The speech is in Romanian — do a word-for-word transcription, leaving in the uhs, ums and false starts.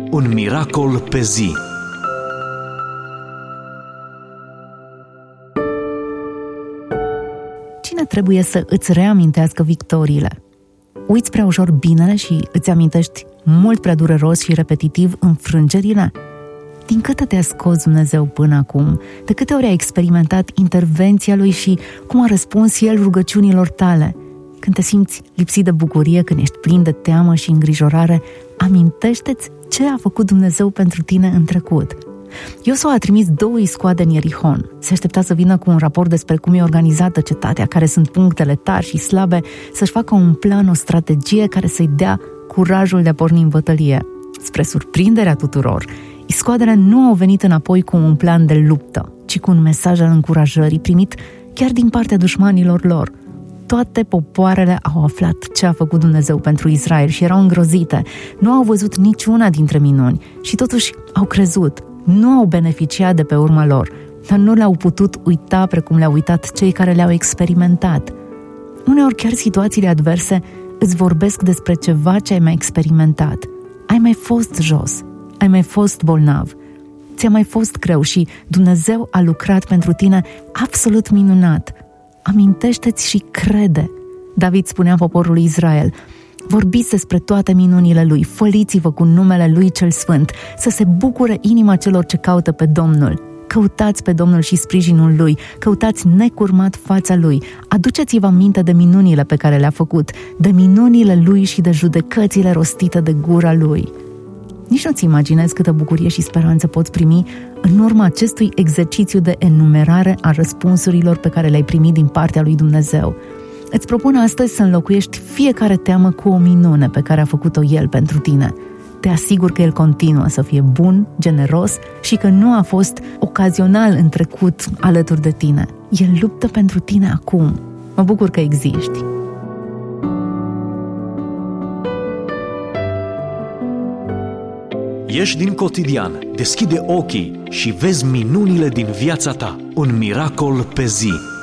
Un miracol pe zi. Cine trebuie să îți reamintească victoriile? Uiți prea ușor binele și îți amintești mult prea dureros și repetitiv înfrângerile? Din câte te-a scos Dumnezeu până acum? De câte ori ai experimentat intervenția Lui și cum a răspuns El rugăciunilor tale? Când te simți lipsit de bucurie, când ești plin de teamă și îngrijorare, amintește-ți ce a făcut Dumnezeu pentru tine în trecut. Iosua a trimis două iscoade în Ierihon. Se aștepta să vină cu un raport despre cum e organizată cetatea, care sunt punctele tari și slabe, să-și facă un plan, o strategie care să-i dea curajul de a porni în bătălie. Spre surprinderea tuturor, iscoadele nu au venit înapoi cu un plan de luptă, ci cu un mesaj al încurajării primit chiar din partea dușmanilor lor. Toate popoarele au aflat ce a făcut Dumnezeu pentru Israel și erau îngrozite. Nu au văzut niciuna dintre minuni și totuși au crezut. Nu au beneficiat de pe urma lor, dar nu le-au putut uita precum le-au uitat cei care le-au experimentat. Uneori chiar situațiile adverse îți vorbesc despre ceva ce ai mai experimentat. Ai mai fost jos, ai mai fost bolnav, ți-a mai fost greu și Dumnezeu a lucrat pentru tine absolut minunat. Amintește-ți și crede. David spunea poporului Israel: vorbiți despre toate minunile Lui, făliți-vă cu numele Lui cel Sfânt, să se bucure inima celor ce caută pe Domnul. Căutați pe Domnul și sprijinul Lui, căutați necurmat fața Lui, aduceți-vă aminte de minunile pe care le-a făcut, de minunile Lui și de judecățile rostite de gura Lui. Nici nu-ți imaginezi câtă bucurie și speranță poți primi în urma acestui exercițiu de enumerare a răspunsurilor pe care le-ai primit din partea lui Dumnezeu. Îți propun astăzi să înlocuiești fiecare teamă cu o minune pe care a făcut-o El pentru tine. Te asigur că El continuă să fie bun, generos și că nu a fost ocazional în trecut alături de tine. El luptă pentru tine acum. Mă bucur că existi. Ieși din cotidian, deschide ochii și vezi minunile din viața ta. Un miracol pe zi.